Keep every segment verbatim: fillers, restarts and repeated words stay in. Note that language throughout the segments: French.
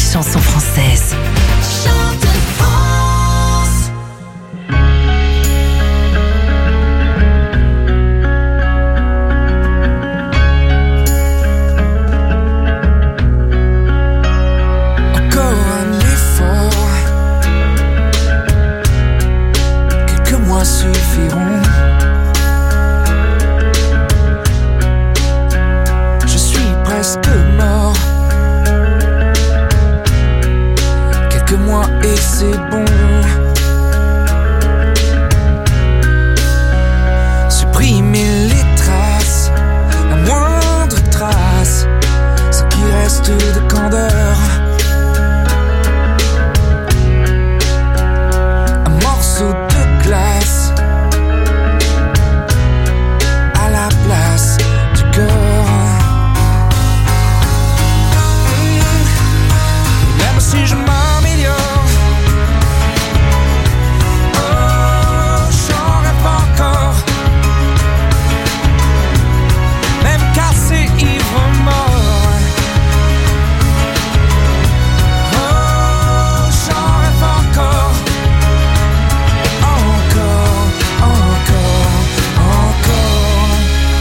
chansons françaises. Chante France. Encore un effort, quelques mois suffiront. Je suis presque mort. Quelques mois et c'est bon. Supprimer les traces, la moindre trace, ce qui reste de candeur. Un morceau de glace à la place du cœur. Même si je m'améliore, oh, j'en rêve encore. Même cassé, ivre, mort, oh, j'en rêve encore. Encore, encore, encore.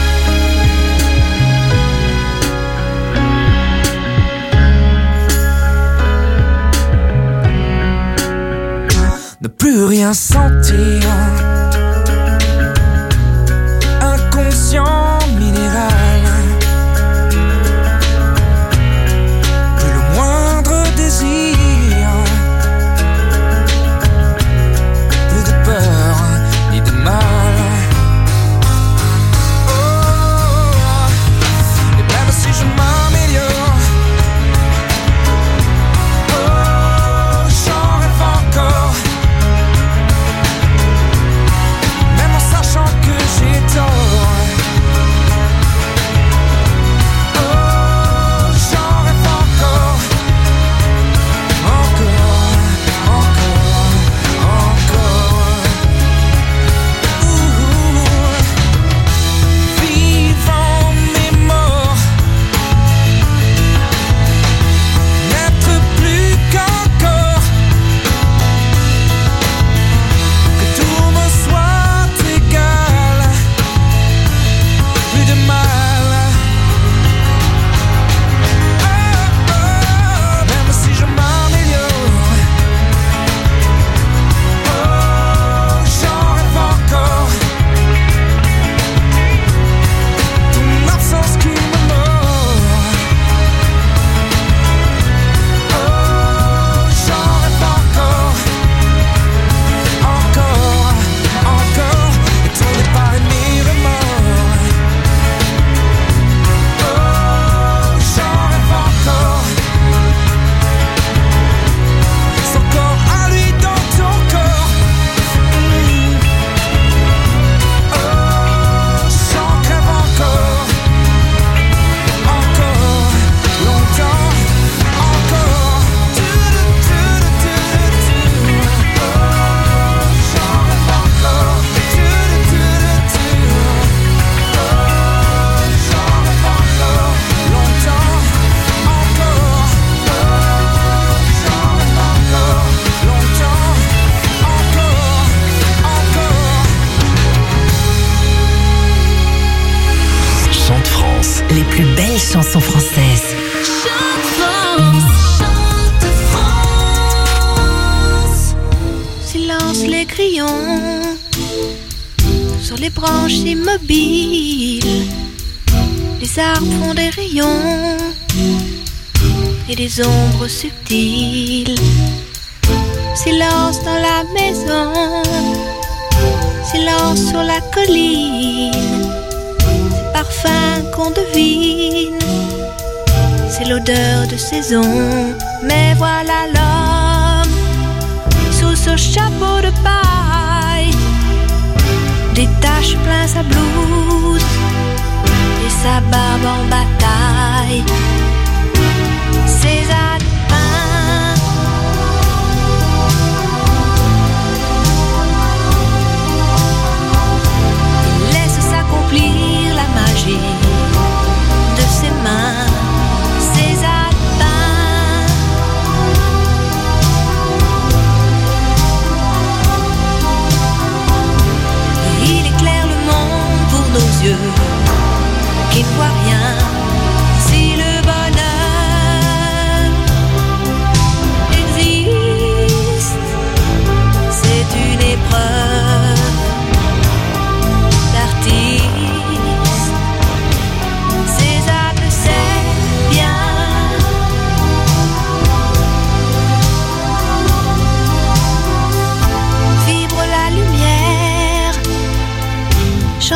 Ne plus rien sentir, inconscient minéral. Plus le moindre désir, plus de peur ni de mal. Oh, et même si je m'améliore, oh, j'en rêve encore. Même en sachant que j'ai tort, oh, j'en rêve encore. Encore, encore, encore. Ouh. Vivant mais mort, n'être plus qu'encore. Que tout me soit égal, plus de mal. Oh, oh, même si je m'améliore, oh, j'en rêve encore. Ton absence qui me mord, oh, j'en rêve encore. Encore, encore, et ton départ et mes remords. Oh, j'en rêve encore. Son corps à lui dans ton corps. Mm. Oh, j'en crève encore. Encore, longtemps, encore. Tu-tu-tu-tu-tu. Oh, j'en rêve encore. Tu-tu-tu-tu-tu. Oh, j'en rêve encore. Longtemps, encore. Oh, j'en rêve encore. Longtemps, encore, encore. Chante France. Les plus belles chansons françaises. Chante France. Chante France. Silence les grillons sur les branches immobiles. Les arbres font des rayons et des ombres subtiles. Silence dans la maison, silence sur la colline. Ces parfums qu'on devine, c'est l'odeur de saison. Mais voilà l'homme sous ce chapeau de paille, des taches plein sa blouse et sa barbe en bataille. Ses alpins laisse s'accomplir la magie de ses mains. Ses alpins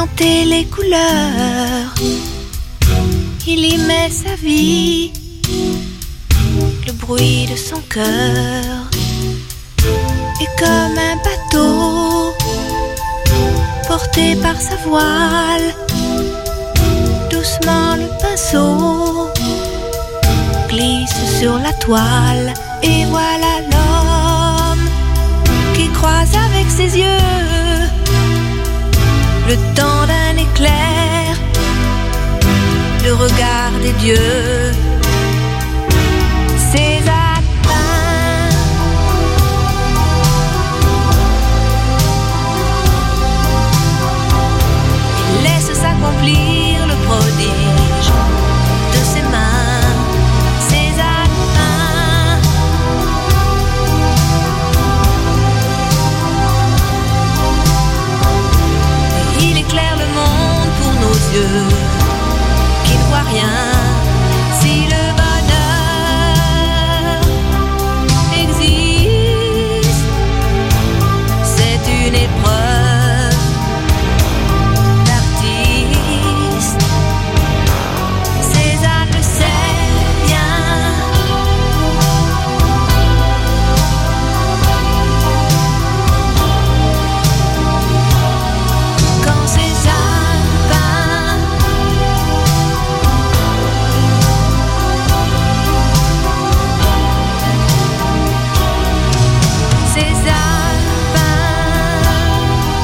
chanter les couleurs. Il y met sa vie, le bruit de son cœur. Et comme un bateau porté par sa voile, doucement le pinceau glisse sur la toile. Et voilà l'homme qui croise avec ses yeux le temps d'un éclair, le regard des dieux. Ses atteints il laisse s'accomplir le prodige de ses mains. Ses atteints il éclaire le monde pour nos yeux qui ne voient rien. Si le bonheur existe, c'est une épreuve d'artiste. Cézanne le sait bien. Quand Cézanne peint, Cézanne peint.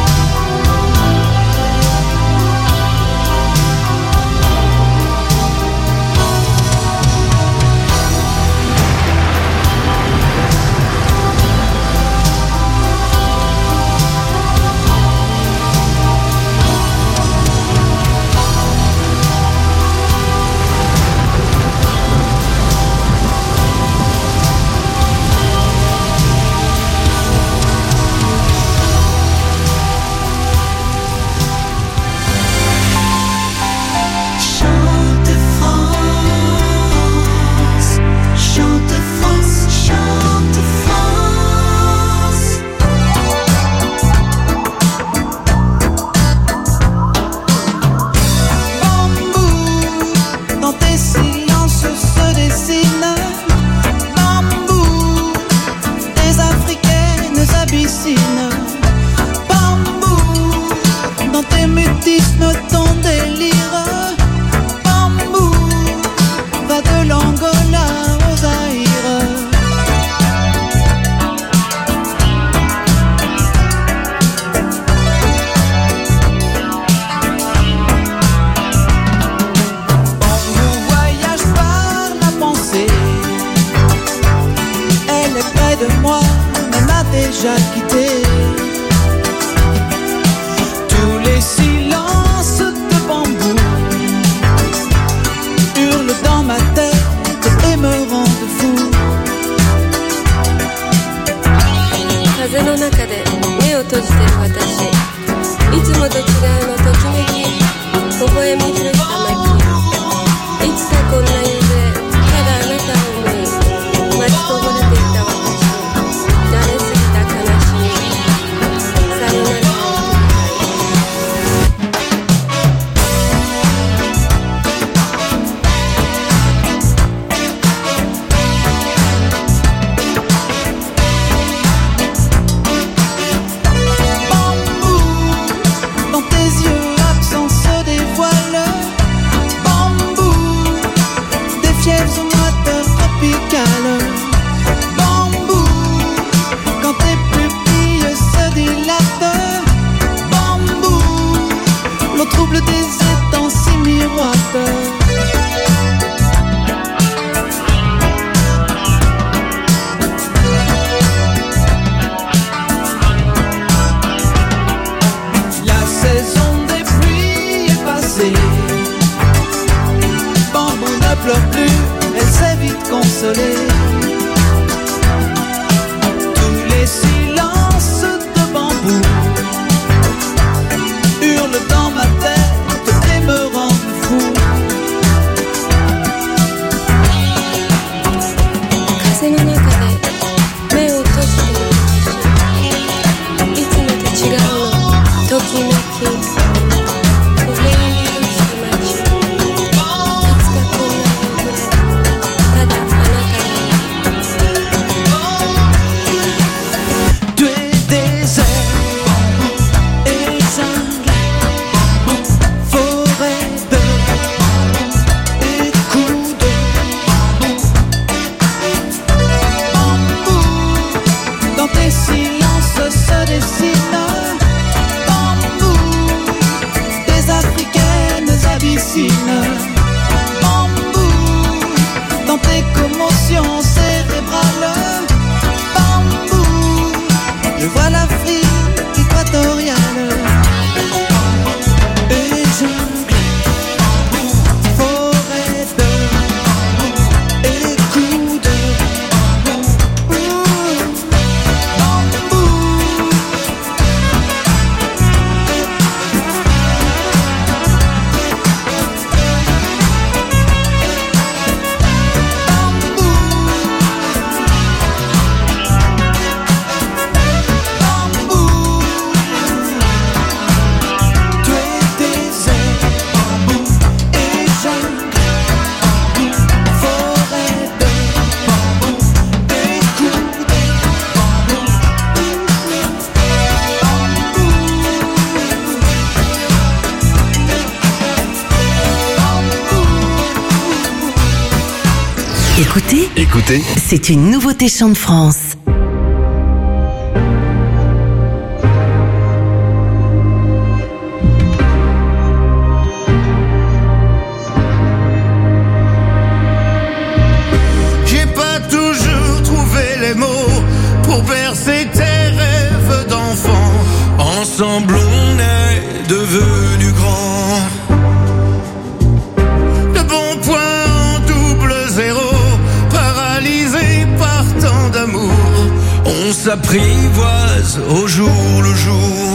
Chante France, chante France, chante France. Bambou, dans tes silences se dessinent. Bambou, des africaines abyssines. Bambou, dans tes mutismes, ton délire. Bambou, va de l'Angola au Zaïre. Bambou voyage par ma pensée. Elle est près de moi, mais m'a déjà quitté. Tous les silences de bambou hurlent dans ma tête et me rendent fou. 風の中で目を閉じてる私、いつもと違うのときめき、微笑みふれした街、いつかこんな夕暮れ、ただあなたを思い、待ちこぼれていた私、慣れすぎた悲しみ、さよならを Bambou, dans tes yeux absents se dévoilent. Bambou, des équatoriale et jungle, forêt d'or et coude. Écoutez, Écoutez, c'est une nouveauté Chant de France. J'ai pas toujours trouvé les mots pour bercer tes rêves d'enfant. Ensemble on est devenus grands. De bons points en double zéro, paralysés par tant d'amour. On s'apprivoise au jour le jour.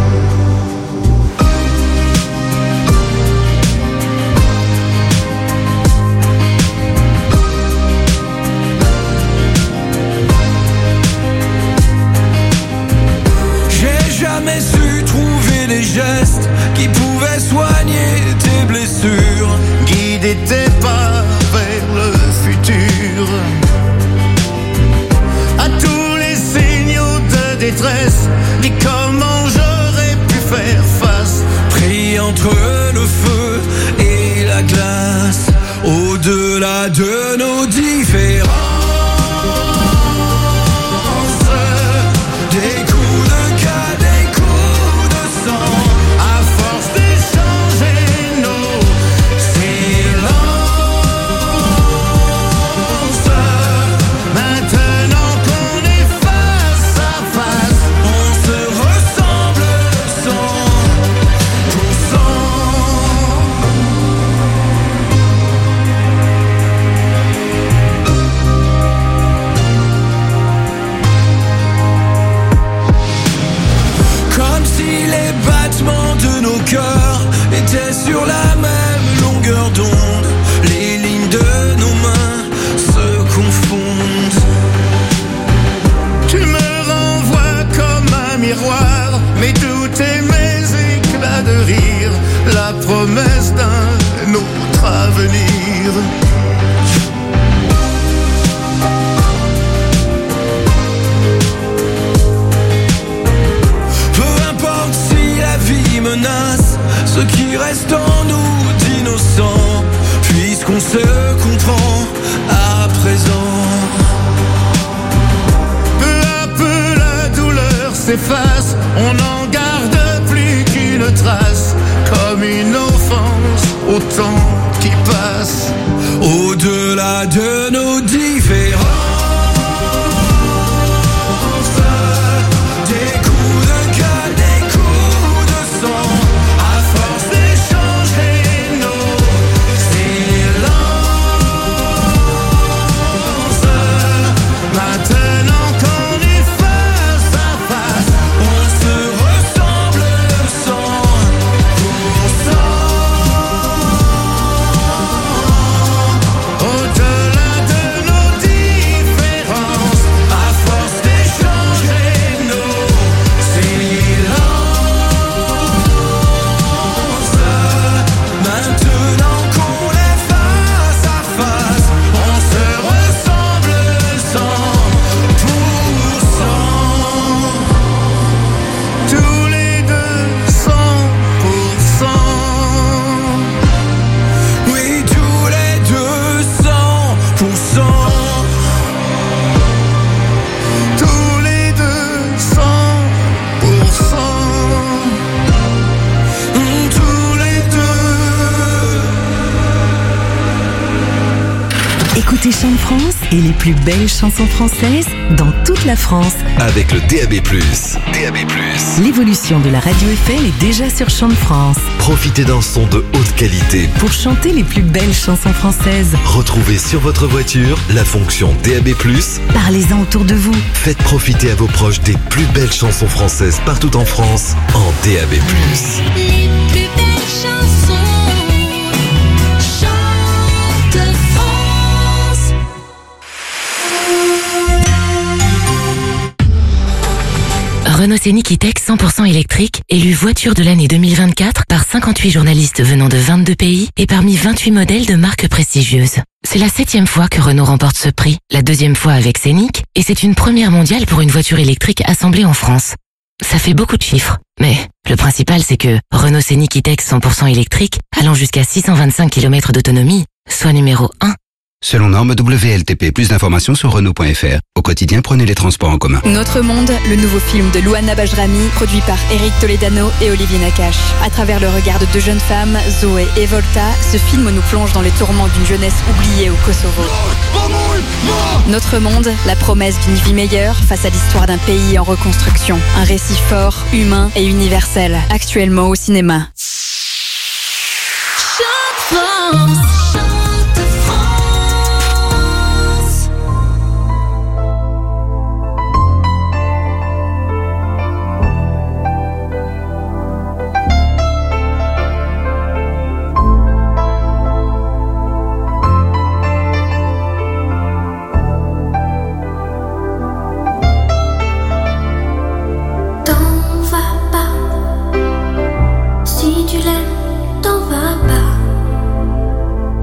Jamais su trouver les gestes qui pouvaient soigner tes blessures, guider tes pas vers le futur. À tous les signaux de détresse, dis comment j'aurais pu faire face, pris entre le feu et la glace, au-delà de nos différences. Des coups de cas, des coups de sang, à force d'échanger nos silences. Maintenant qu'on est face à face, on se ressemble cent pour cent. Comme si les battements de nos cœurs étaient sur la même longueur d'onde, les lignes de nos mains se confondent. Tu me renvoies comme un miroir, mes doutes et mes éclats de rire, la promesse d'un autre avenir. Peu importe si la vie menace ce qui reste en nous d'innocent, puisqu'on se comprend à présent. Peu à peu la douleur s'efface, on n'en garde plus qu'une trace, comme une offense au temps qui passe, au-delà de nos différences. Des coups de gueule, des coups de sang, à force d'échanger nos silences. Maintenant qu'on est face à face, on se ressemble cent pour cent. Chant de France et les plus belles chansons françaises dans toute la France. Avec le D A B plus. D A B plus. L'évolution de la radio F M est déjà sur Chant de France. Profitez d'un son de haute qualité. Pour chanter les plus belles chansons françaises. Retrouvez sur votre voiture la fonction D A B plus. Parlez-en autour de vous. Faites profiter à vos proches des plus belles chansons françaises partout en France en D A B plus. Les plus belles chansons. Chant de France. Renault Scénic E-Tech cent pour cent électrique, élu voiture de l'année deux mille vingt-quatre par cinquante-huit journalistes venant de vingt-deux pays et parmi vingt-huit modèles de marques prestigieuses. C'est la septième fois que Renault remporte ce prix, la deuxième fois avec Scénic, et c'est une première mondiale pour une voiture électrique assemblée en France. Ça fait beaucoup de chiffres, mais le principal c'est que Renault Scénic E-Tech cent pour cent électrique, allant jusqu'à six cent vingt-cinq kilomètres d'autonomie, soit numéro un. Selon norme W L T P, plus d'informations sur Renault point F R. Au quotidien, prenez les transports en commun. Notre Monde, le nouveau film de Louana Bajrami, produit par Eric Toledano et Olivier Nakache. À travers le regard de deux jeunes femmes, Zoé et Volta, ce film nous plonge dans les tourments d'une jeunesse oubliée au Kosovo. Notre Monde, la promesse d'une vie meilleure face à l'histoire d'un pays en reconstruction. Un récit fort, humain et universel, actuellement au cinéma. Chant de France. Si tu l'aimes, t'en vas pas.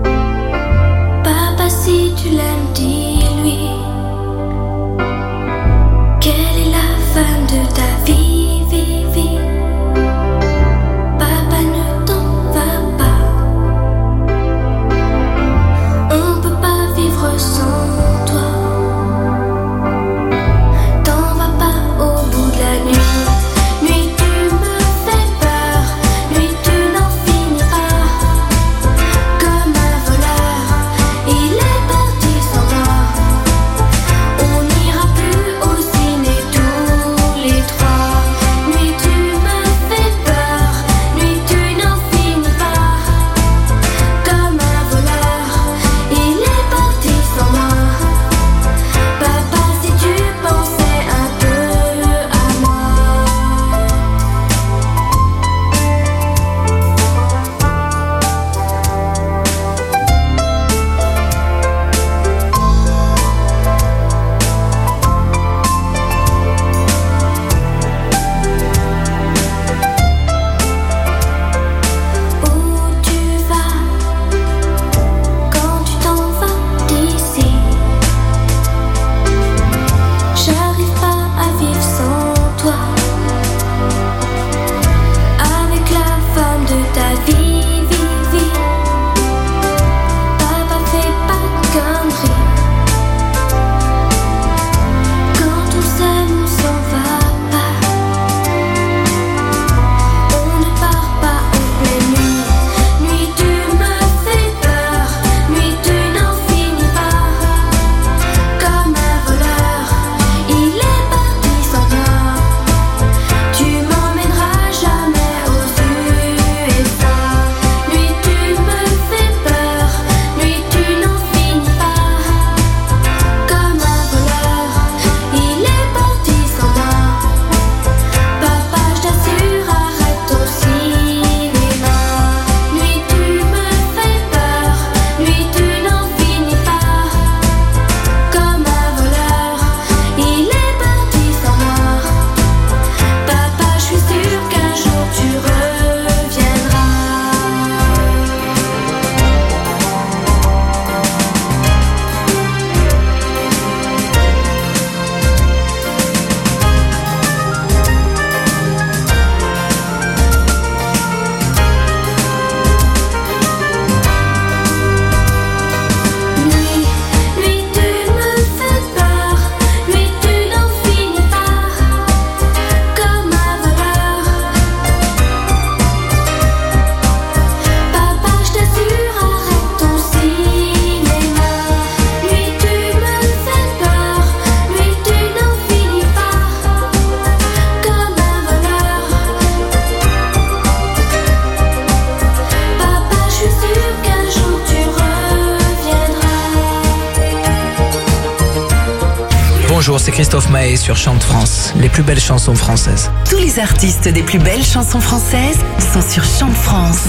Bonjour, c'est Christophe Maé sur Chante France, les plus belles chansons françaises. Tous les artistes des plus belles chansons françaises sont sur Chante France.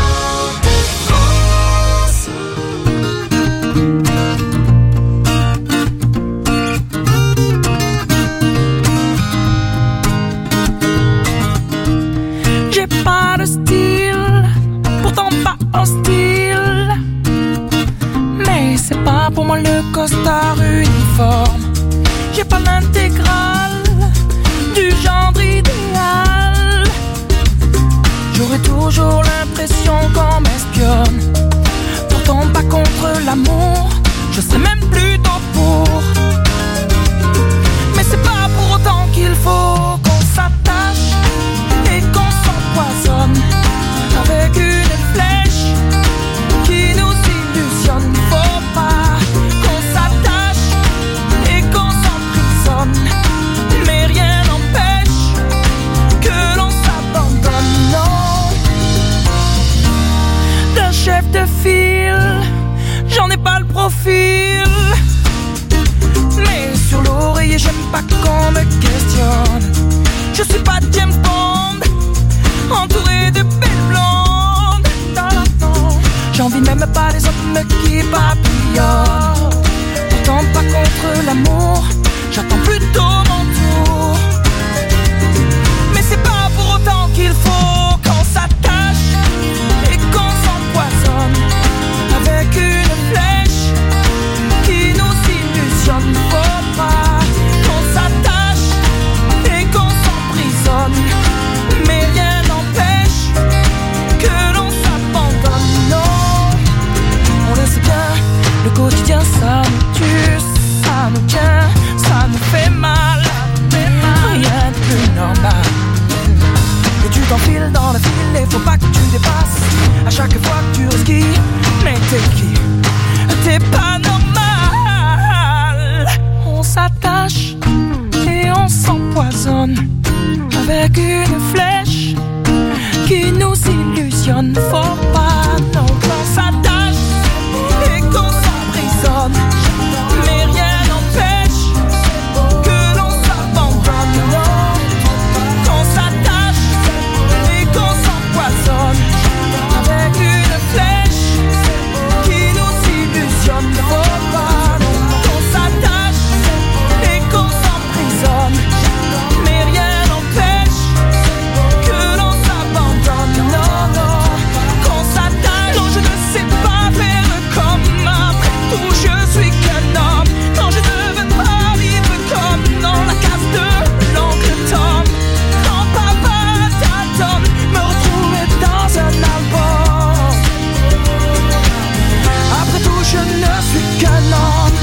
J'ai pas de style, pourtant pas hostile, mais c'est pas pour moi le costard uniforme. J'ai pas l'intégrale du genre idéal. J'aurais toujours l'impression qu'on m'espionne. Pourtant pas contre l'amour, je serais même plutôt pour. Mais c'est pas pour autant qu'il faut qu'on s'attache et qu'on s'empoisonne avec une flèche qui nous illusionne. Faut pas qu'on s'attache et qu'on s'emprisonne, mais rien n'empêche que l'on s'abandonne. Non, d'un chef de file, j'en ai pas le profil, mais sur l'oreiller j'aime pas qu'on me questionne. Je suis pas James Bond, entouré de belles blondes. Non, non, non, j'envie même pas les hommes qui papillonnent. Pourtant pas contre l'amour, j'attends plutôt mon tour. Mais c'est pas pour autant qu'il faut qu'on s'attache et qu'on s'empoisonne avec une flèche qui nous illusionne. Faut pas qu'on s'attache et qu'on s'emprisonne, mais rien n'empêche que l'on s'abandonne. Non, on le sait bien, le quotidien ça nous tue, ça nous tient, ça nous fait mal. Rien de plus normal. Et tu t'enfiles dans la file et faut pas que tu dépasses à chaque fois que tu risques. Mais t'es qui? T'es pas normal. On s'attache et on s'empoisonne avec une flèche qui nous illusionne. Faut pas non qu'on s'attache et qu'on s'emprisonne, mais rien n'empêche que l'on s'abandonne. Non, qu'on s'attache et qu'on s'empoisonne avec une flèche qui nous illusionne. Faut pas qu'on s'attache et qu'on s'emprisonne, mais rien n'empêche que l'on s'abandonne. Non, non, qu'on s'attache. Non, je ne sais pas faire comme après tout, je suis qu'un homme. Non, je ne veux pas vivre comme dans la case de l'oncle Tom. Quand papa t'attend, me retrouver dans un album. Après tout, je ne suis qu'un homme.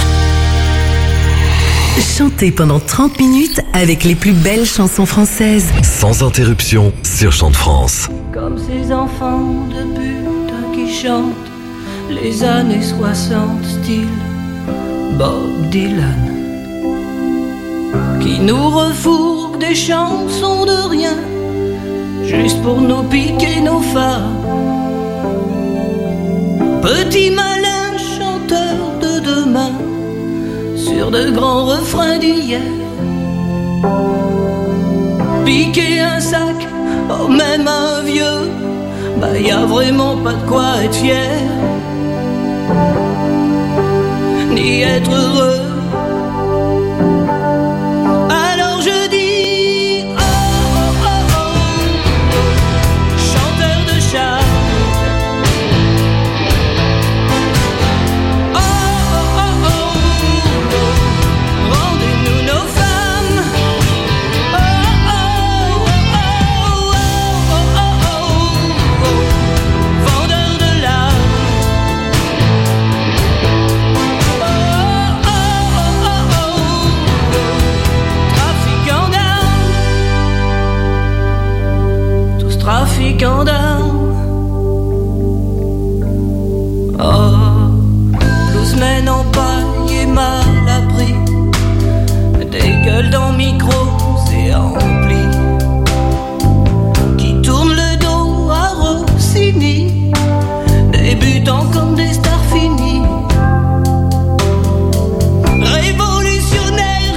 Chantez pendant trente minutes avec les plus belles chansons françaises. Sans interruption sur Chante France. Comme ces enfants de putain qui chantent les années soixante, style Bob Dylan, qui nous refourgue des chansons de rien, juste pour nous piquer nos femmes. Petit malin chanteur de demain, sur de grands refrains d'hier. Piquer un sac, oh même un vieux, bah y a vraiment pas de quoi être fier, ni être heureux. Alors je dis oh oh oh oh, chanteur de charme. Oh oh oh oh, rendez-nous nos femmes. Oh oh oh oh oh oh oh, vendeur de l'âme. Oh oh oh oh, trafiquant d'âme, tous trafiquants d'âme. Oh, bluesmen en paille et mal appris, des gueules dans micro, c'est ampli, qui tournent le dos à Rossini, débutant comme des stars finies. Révolutionnaires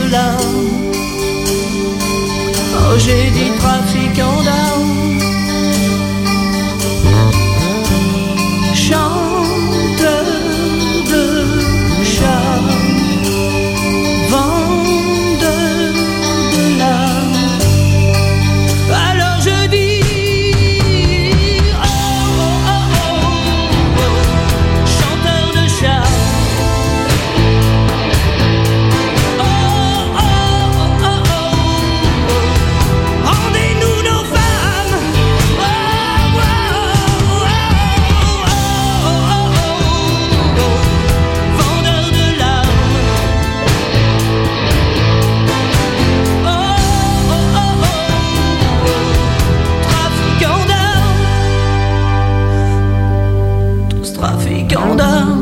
de l'âme. Oh, j'ai dit trafiquant d'âme. Chanteur de charme, vendeur de l'âme. Alors je dis oh, oh, oh, oh, oh, chanteur de charme. Oh, oh, oh, oh, oh, rendez-nous nos femmes. Oh, oh, oh, oh, oh, oh, vendeur de l'âme. Oh, oh, oh, oh, trafiquant d'âme. Tous trafiquants d'âme.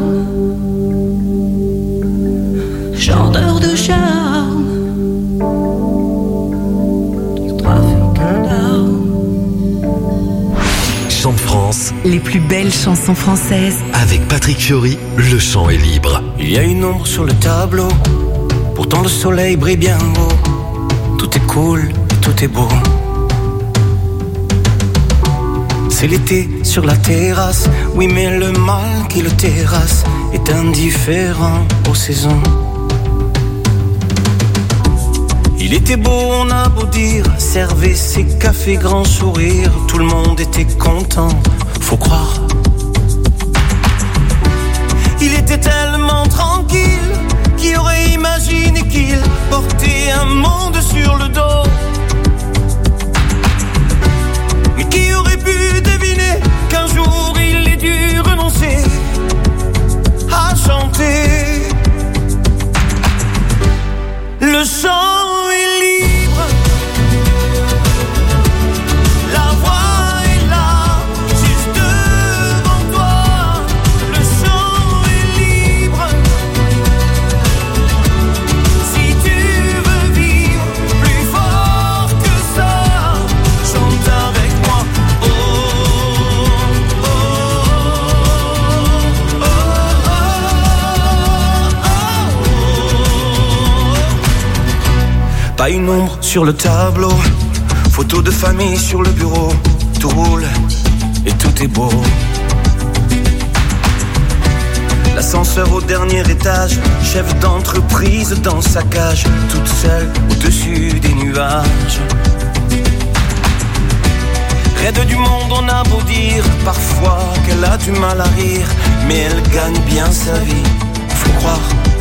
Chanteur de charme. Tous trafiquants d'âme. Chant de France, Les plus belles chansons françaises. avec Patrick Fiori, le chant est libre. Il y a une ombre sur le tableau, pourtant le soleil brille bien haut. Tout est cool, tout est beau. C'est l'été sur la terrasse, oui mais le mal qui le terrasse est indifférent aux saisons. Il était beau, on a beau dire, servait ses cafés grand sourire, tout le monde était content, faut croire. Il était tellement tranquille, qui aurait imaginé qu'il portait un monde sur le dos. Mais qui aurait pu deviner qu'un jour il ait dû renoncer à chanter. Le chant est libre, la voix est là, juste devant toi. Le chant est libre, si tu veux vivre plus fort que ça, chante avec moi. Oh, oh, oh, oh, oh, oh, oh. Pas une ombre sur le tableau, photo de famille sur le bureau, tout roule et tout est beau. L'ascenseur au dernier étage, chef d'entreprise dans sa cage, toute seule au-dessus des nuages. Raide du monde, on a beau dire parfois qu'elle a du mal à rire, mais elle gagne bien sa vie, faut croire.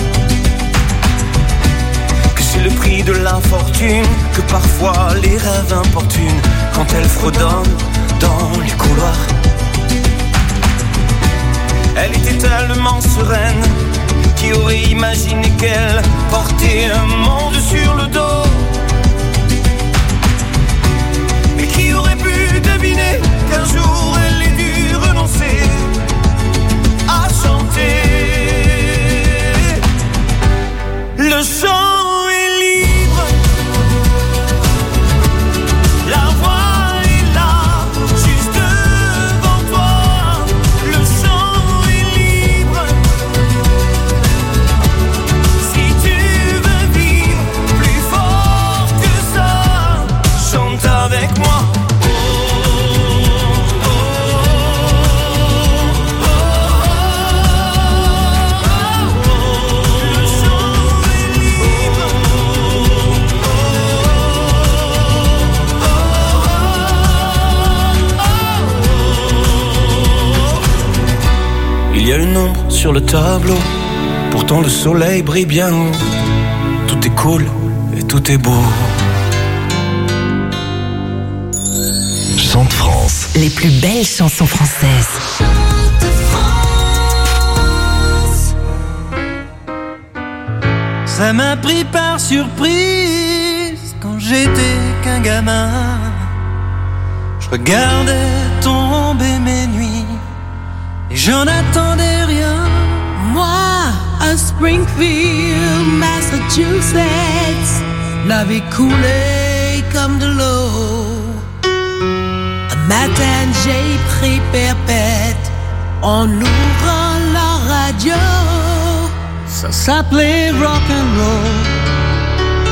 C'est le prix de l'infortune, que parfois les rêves importunent quand elle fredonne dans les couloirs. Elle était tellement sereine, qui aurait imaginé qu'elle portait un monde sur le dos. Mais qui aurait pu deviner qu'un jour elle ait dû renoncer à chanter. Le chant il y a une ombre sur le tableau, pourtant le soleil brille bien haut. Tout est cool et tout est beau. Chant de France, Les plus belles chansons françaises. Ça m'a pris par surprise quand j'étais qu'un gamin. Je regardais tomber mes nuits et j'en attendais rien. Moi, à Springfield, Massachusetts, la vie coulait comme de l'eau. Un matin, j'ai pris perpète en ouvrant la radio. Ça s'appelait rock'n'roll.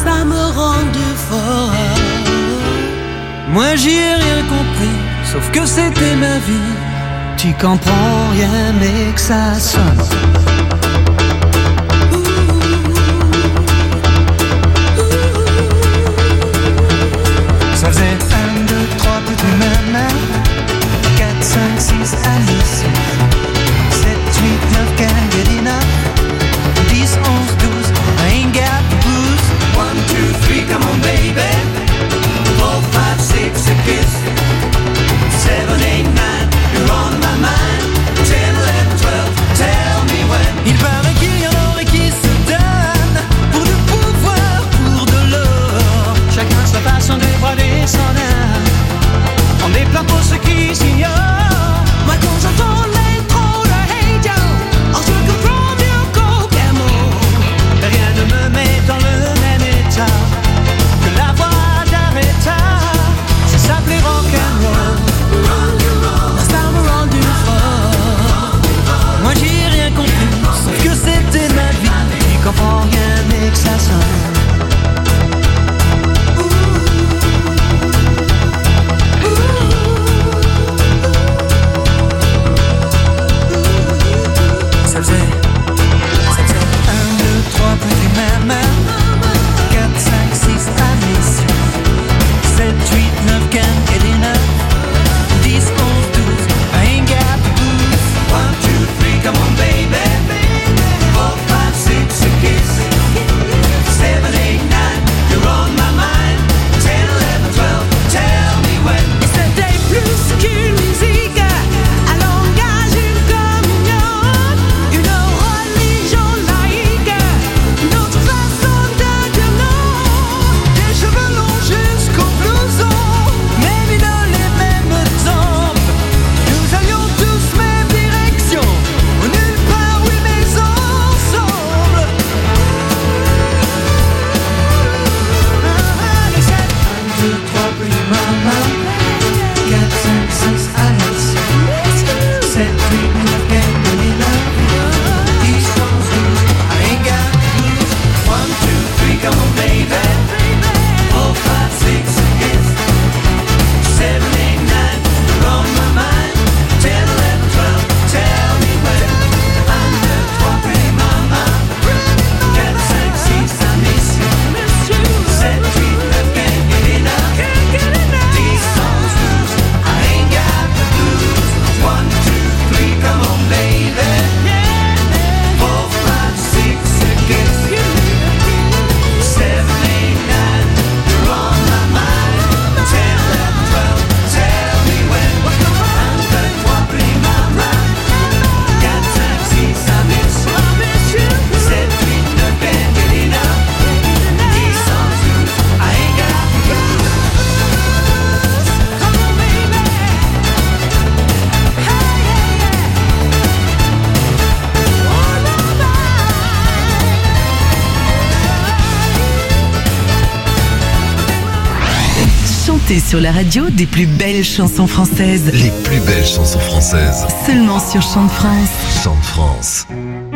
ça me rendait fort. Moi j'y ai rien compris, sauf que c'était ma vie. Tu comprends rien mais que ça sonne. Ça faisait un, deux, trois, petit maman. quatre, cinq, six, allez, sept, huit, neuf, can't get enough. dix, onze, douze, I ain't got the blues. one, two, three, come on baby. four, five, six, a kiss. seven, eight, nine, you're on my mind. ten, eleven, twelve, tell me when. Il paraît qu'il y en aurait qui se donnent pour du pouvoir, pour de l'or. Chacun sa façon de dévoiler son âme. On déplore pour ceux qui s'ignorent. Moi quand j'entends l'intro de Hey Joe, oh je comprends mieux qu'aucun mot. Rien ne me met dans le même état que la voix d'Aretha. Ça s'appelait rock'n'roll. Ça me rendu fort. Moi j'y ai rien compris, sauf que c'était ma vie. Tu comprends rien mais que ça sonne. Ça faisait, ça faisait un, deux, trois, petit maman. quatre, cinq, six, allez, sept, huit, neuf, can't get enough. dix, onze, douze, I ain't got the blues. one, two, three, come on baby. four, five, six, a kiss. seven, eight, nine, you're on my mind. ten, eleven, twelve, tell me when. C'était plus qu'une musique, un langage, une communion, une religion laïque, une autre façon de dire non. Des cheveux longs jusqu'au blouson, même idoles les mêmes tempes. Nous allions tous même direction, nulle part oui mais ensemble. Les sept, un, deux, trois, plus maman. quatre, cinq, six, allez, sept, huit, neuf, can't get enough. dix, onze, douze, I ain't got the blues. one, two, three, come on baby. four, five, six, a kiss. seven, eight, nine, you're on my mind. ten, eleven, twelve, tell me when. un, deux, trois, pretty mama. quatre, cinq, six, I miss you. sept, huit, neuf, can't get enough. dix, onze, douze, I ain't got the blues. one, two, three, come on baby. four, five, six, a kiss. seven, eight, nine, you're on my mind. ten, eleven, twelve, tell me when. un, deux, trois, pretty mama. quatre, cinq, six, I miss you. sept, huit, neuf, can't get enough. dix, onze, douze, I ain't got the blues. Come on baby. Chantez sur la radio des plus belles chansons françaises. Les plus belles chansons françaises. Seulement sur Chant de France. Chant de France.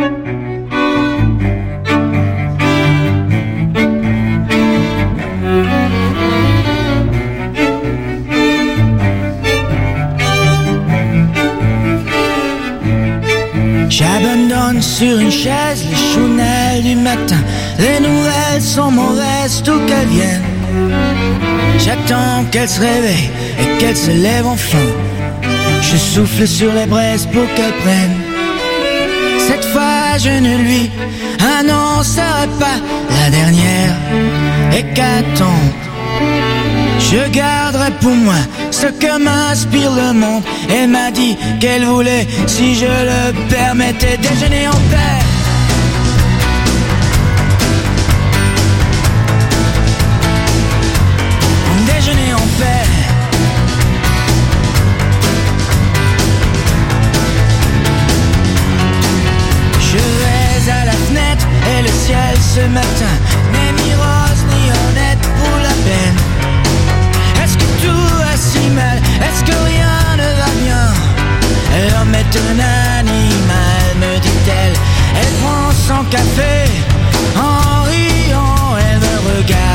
J'abandonne sur une chaise les chounelles du matin. Les nouvelles sont mauvaises d'où qu'elles viennent. J'attends qu'elle se réveille et qu'elle se lève enfin. Je souffle sur les braises pour qu'elle prenne. Cette fois je ne lui annoncerai pas la dernière hécatombe. Je garderai pour moi ce que m'inspire le monde. Elle m'a dit qu'elle voulait, si je le permettais, déjeuner en paix. Déjeuner en paix. Je vais à la fenêtre et le ciel ce matin n'est ni rose ni honnête pour la peine. Est-ce que tout va si mal? Est-ce que rien ne va bien? L'homme est un animal, me dit-elle. Elle prend son café en riant, elle me regarde.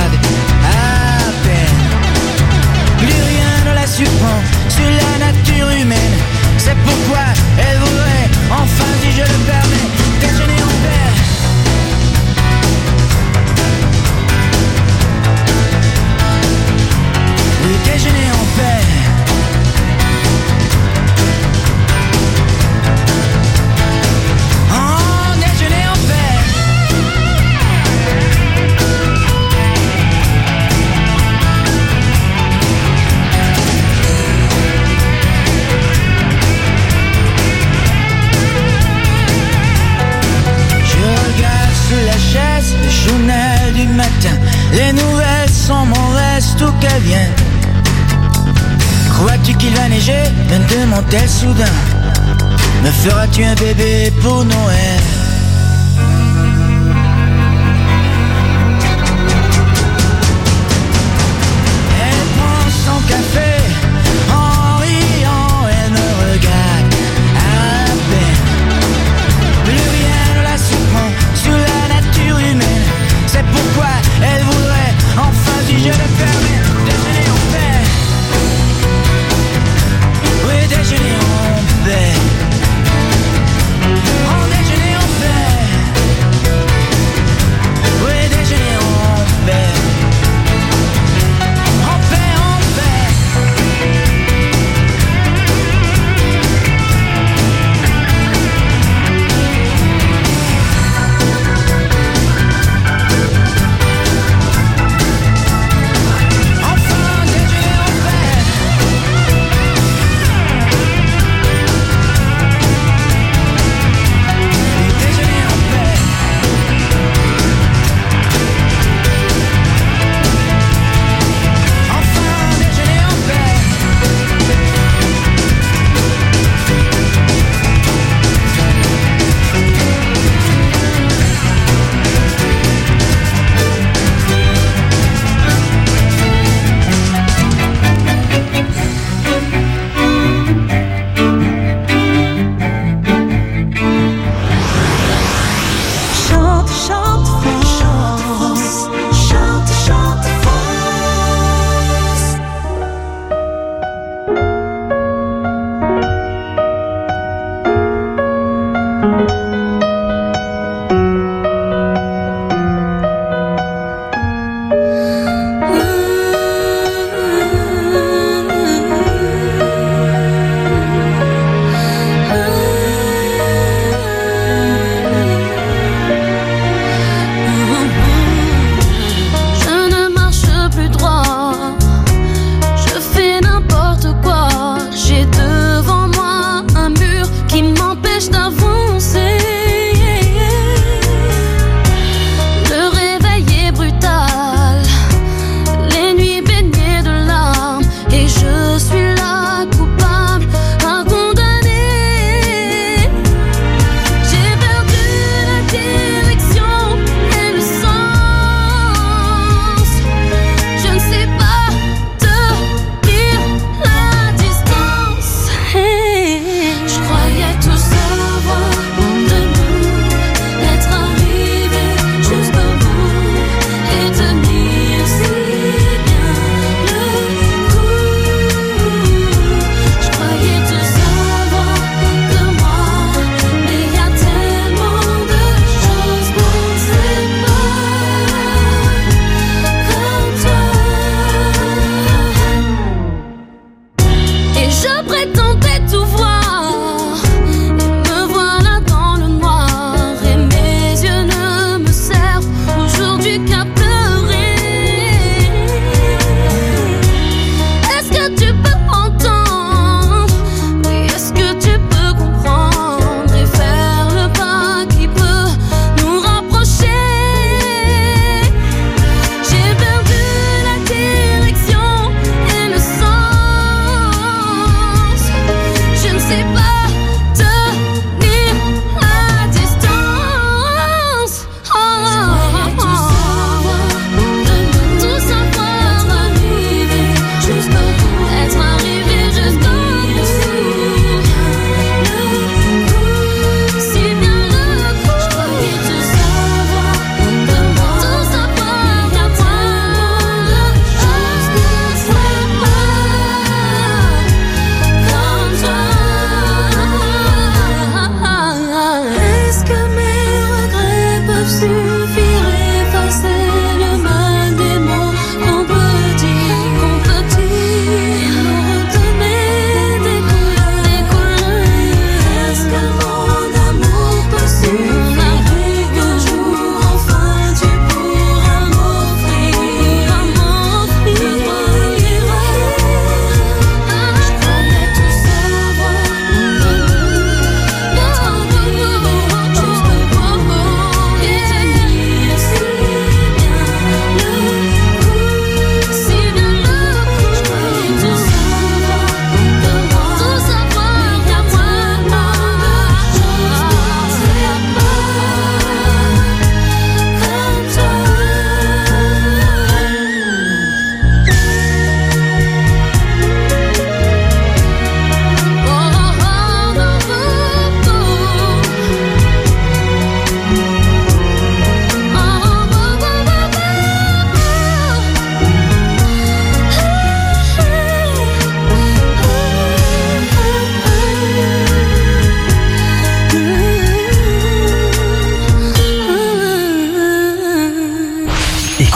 Sais-tu qu'il va neiger? Me demande-t-elle soudain. Me feras-tu un bébé pour Noël? Elle prend son café en riant, elle me regarde à peine. Plus rien ne la surprend sur la nature humaine. C'est pourquoi elle voudrait enfin, si je le permets, déjeuner en paix. Oui, déjeuner en paix. En déjeuner en paix. Oui, déjeuner en paix. En paix, en paix.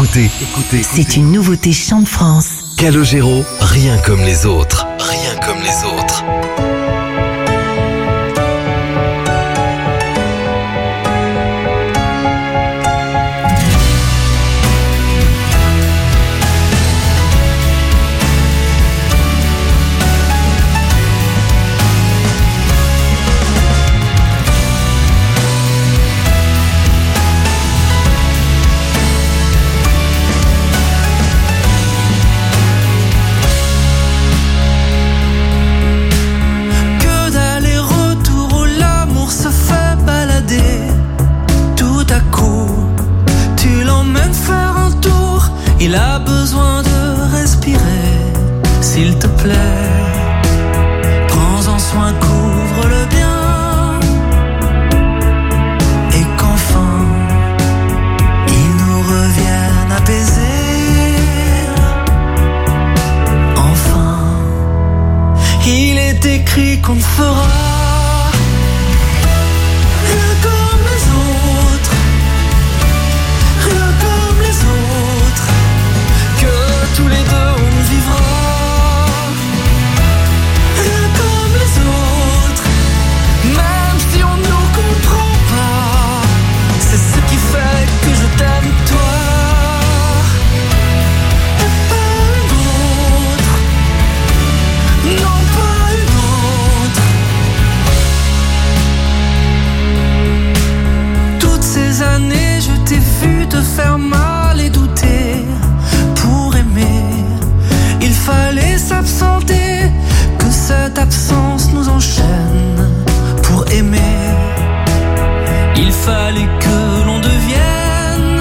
Écoutez, écoutez. C'est une nouveauté Chant de France. Calogero, rien comme les autres. Rien comme les autres. Il a besoin de respirer, s'il te plaît. Prends-en soin, couvre-le bien. Et qu'enfin, il nous revienne apaisé. Enfin, il est écrit qu'on ne fera rien comme les autres. Rien comme les autres. Tous les deux on vivra rien comme les autres. Même si on ne nous comprend pas, c'est ce qui fait que je t'aime toi. Et pas une autre. Non, pas une autre. Toutes ces années je t'ai vu te faire mal et douter. Pour aimer, il fallait s'absenter, que cette absence nous enchaîne. Pour aimer, il fallait que l'on devienne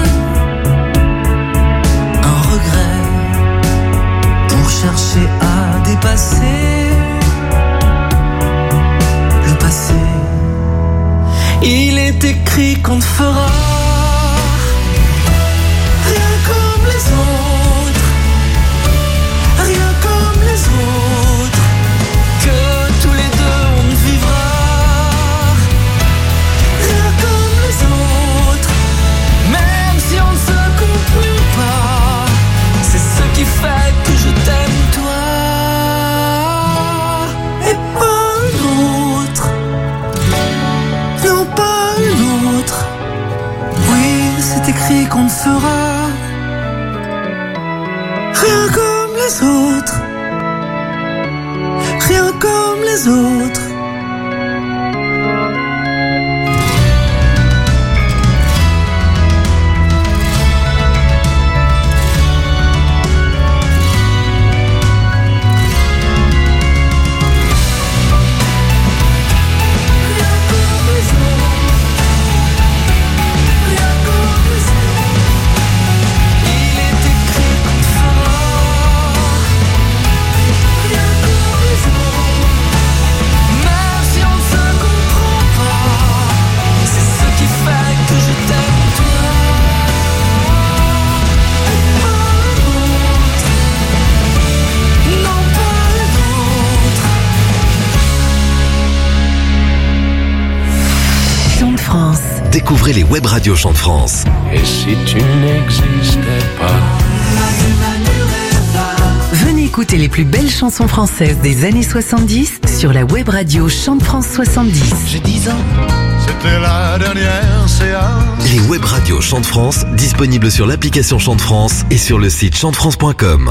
un regret pour chercher à dépasser le passé. Il est écrit qu'on ne fera rien comme les autres. Rien comme les autres, que tous les deux on vivra rien comme les autres. Même si on ne se comprend pas, c'est ce qui fait que je t'aime toi. Et pas une autre. Non, pas une autre. Oui, c'est écrit qu'on ne fera rien comme les autres, rien comme les autres. Découvrez les web radios Chant de France. Et si tu n'existais pas? Venez écouter les plus belles chansons françaises des années soixante-dix sur la web radio Chant de France soixante-dix. J'ai dix ans, c'était la dernière séance. Les web radios Chant de France, disponibles sur l'application Chant de France et sur le site chant de france point com.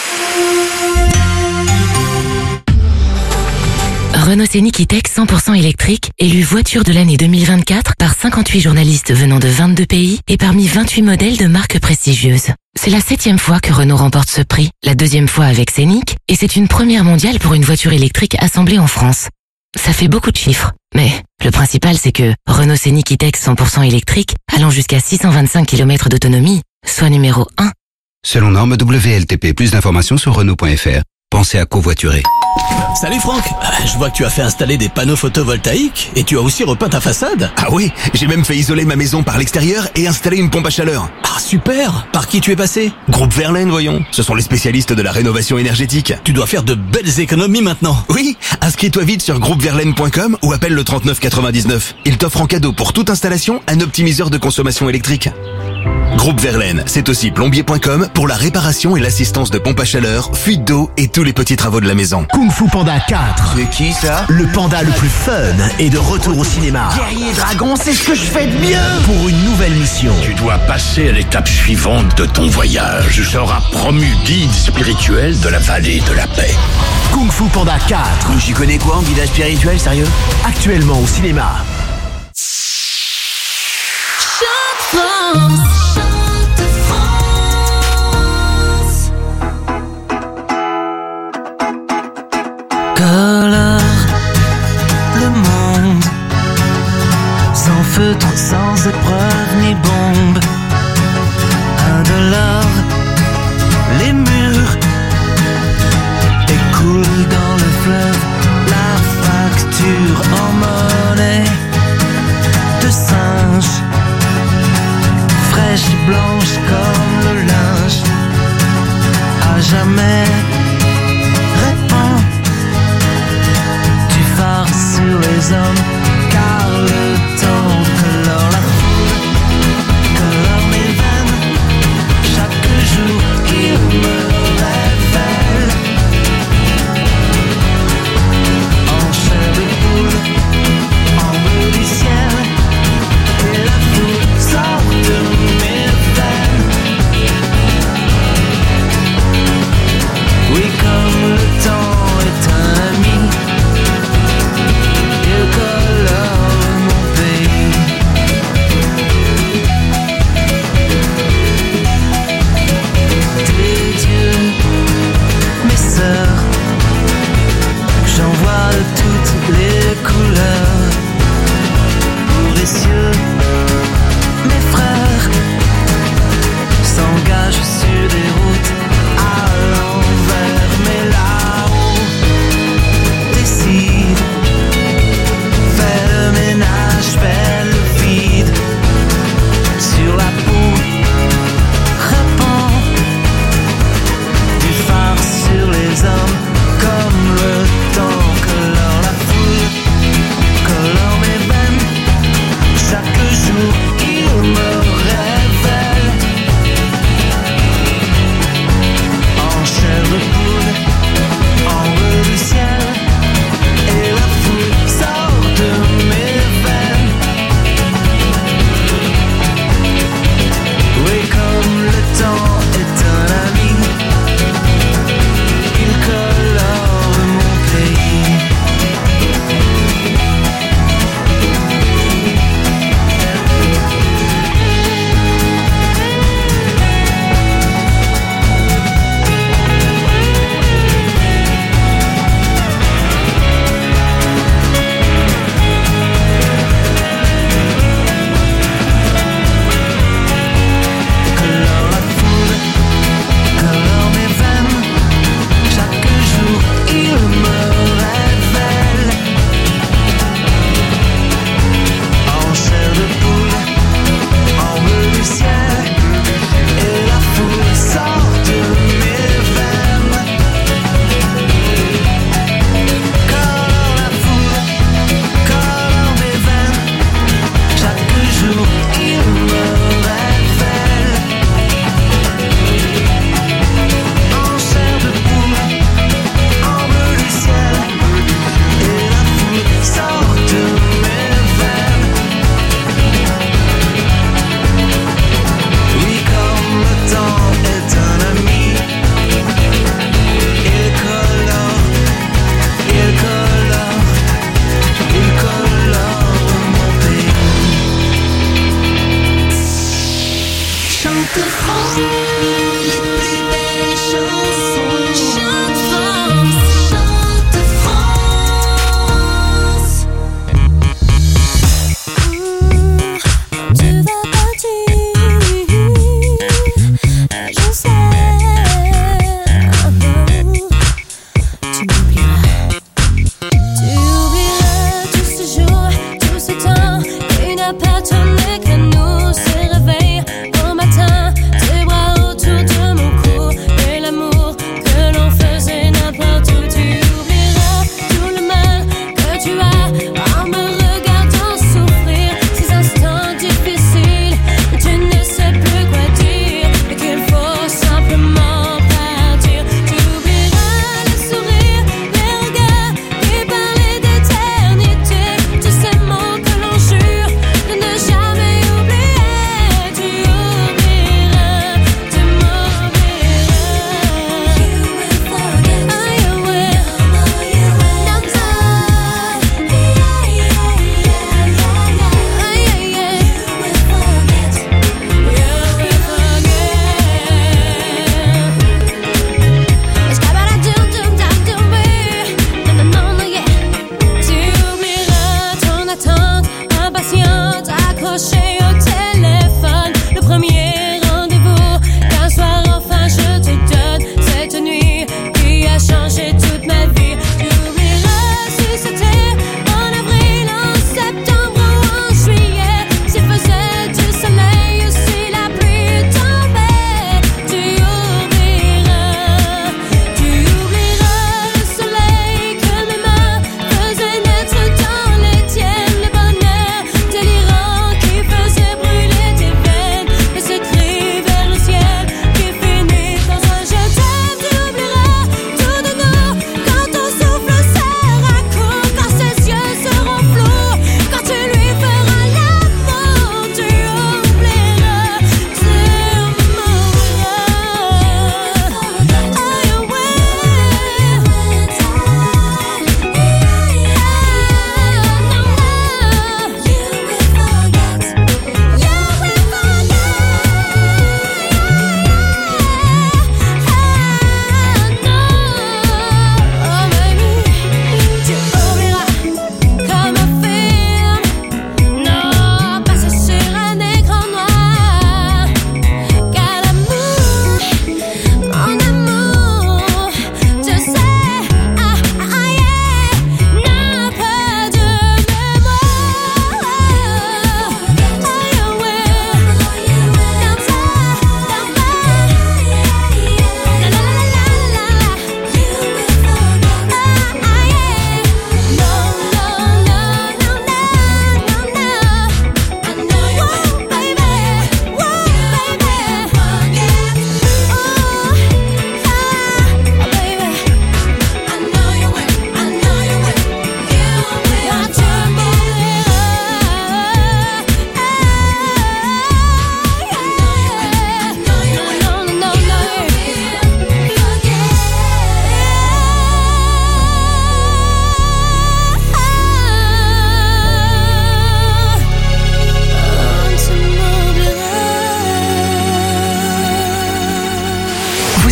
Renault Scénic E-Tech cent pour cent électrique, élu voiture de l'année deux mille vingt-quatre par cinquante-huit journalistes venant de vingt-deux pays et parmi vingt-huit modèles de marques prestigieuses. C'est la septième fois que Renault remporte ce prix, la deuxième fois avec Scénic, et c'est une première mondiale pour une voiture électrique assemblée en France. Ça fait beaucoup de chiffres, mais le principal c'est que Renault Scénic E-Tech cent pour cent électrique, allant jusqu'à six cent vingt-cinq kilomètres d'autonomie, soit numéro un. Selon norme W L T P, plus d'informations sur Renault point F R. pensez à covoiturer. Salut Franck, je vois que tu as fait installer des panneaux photovoltaïques et tu as aussi repeint ta façade. Ah oui, j'ai même fait isoler ma maison par l'extérieur et installer une pompe à chaleur. Ah super. Par qui tu es passé? Groupe Verlaine, voyons. Ce sont les spécialistes de la rénovation énergétique. Tu dois faire de belles économies maintenant. Oui, inscris-toi vite sur groupe verlaine point com ou appelle le trente-neuf quatre-vingt-dix-neuf. Ils t'offrent en cadeau pour toute installation un optimiseur de consommation électrique. Groupe Verlaine, c'est aussi plombier point com pour la réparation et l'assistance de pompes à chaleur, fuite d'eau et tous les petits travaux de la maison. Kung Fu Panda quatre. C'est qui ça? Le panda le plus fun est de retour au cinéma. Guerrier dragon, c'est ce que je fais de mieux. Pour une nouvelle mission. Tu dois passer à l'étape suivante de ton voyage. Tu seras promu guide spirituel de la vallée de la paix. Kung Fu Panda quatre. J'y connais quoi en guidage spirituel, sérieux? Actuellement au cinéma. France. Colore le monde sans feutre, sans épreuve ni bombe. Indolore, les murs écoulent dans le fleuve la facture en monnaie de singe, fraîche et blanche comme le linge. À jamais répand du phare sur les hommes, car le temps colore la foule, colore mes veines, chaque jour qu'il me révèle. En chair de poule, en bleu du ciel, et la foule sort de mes veines. Oui, comme le temps est un ami, il colle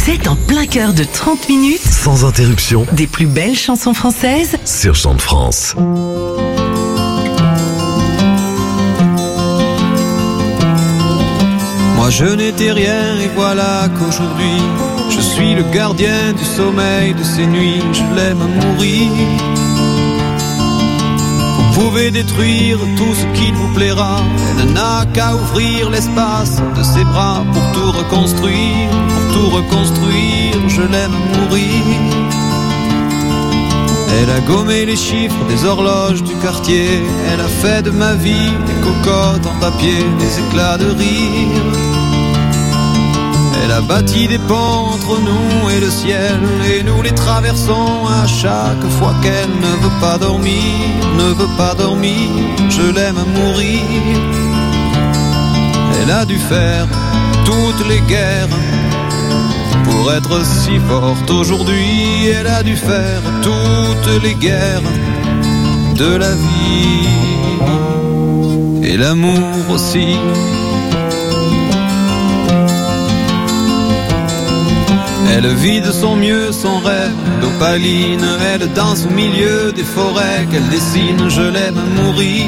Vous êtes en plein cœur de trente minutes Sans interruption. des plus belles chansons françaises Sur Chant de France. Moi je n'étais rien et voilà qu'aujourd'hui je suis le gardien du sommeil de ces nuits. Je l'aime à mourir. Vous pouvez détruire tout ce qu'il vous plaira. Elle n'a qu'à ouvrir l'espace de ses bras pour tout reconstruire, pour tout reconstruire. Je l'aime à mourir. Elle a gommé les chiffres des horloges du quartier. Elle a fait de ma vie des cocottes en papier, des éclats de rire. Elle a bâti des ponts entre nous et le ciel, et nous les traversons à chaque fois qu'elle ne veut pas dormir, ne veut pas dormir. Je l'aime à mourir. Elle a dû faire toutes les guerres pour être si forte aujourd'hui. Elle a dû faire toutes les guerres de la vie et l'amour aussi. Elle vit de son mieux son rêve d'opaline. Elle danse au milieu des forêts qu'elle dessine. Je l'aime à mourir.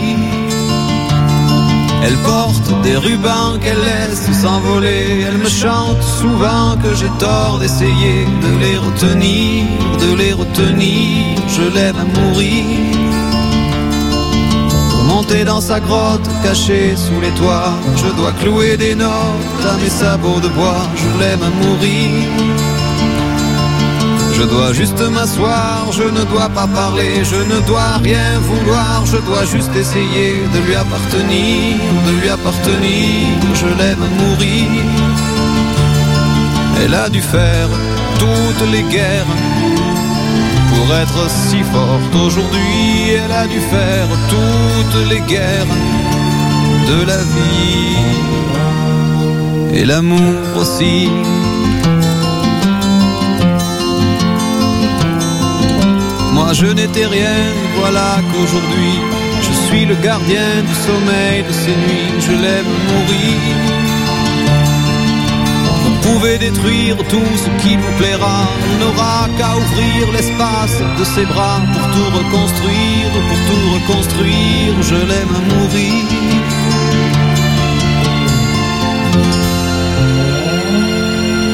Elle porte des rubans qu'elle laisse s'envoler. Elle me chante souvent que j'ai tort d'essayer de les retenir, de les retenir. Je l'aime à mourir. Pour monter dans sa grotte cachée sous les toits, je dois clouer des notes à mes sabots de bois. Je l'aime à mourir. Je dois juste m'asseoir, je ne dois pas parler, je ne dois rien vouloir, je dois juste essayer de lui appartenir, de lui appartenir. Je l'aime à mourir. Elle a dû faire toutes les guerres pour être si forte aujourd'hui. Elle a dû faire toutes les guerres de la vie et l'amour aussi. Moi je n'étais rien, voilà qu'aujourd'hui je suis le gardien du sommeil de ces nuits. Je l'aime mourir. Vous pouvez détruire tout ce qui vous plaira. Elle n'aura qu'à ouvrir l'espace de ses bras pour tout reconstruire, pour tout reconstruire. Je l'aime à mourir.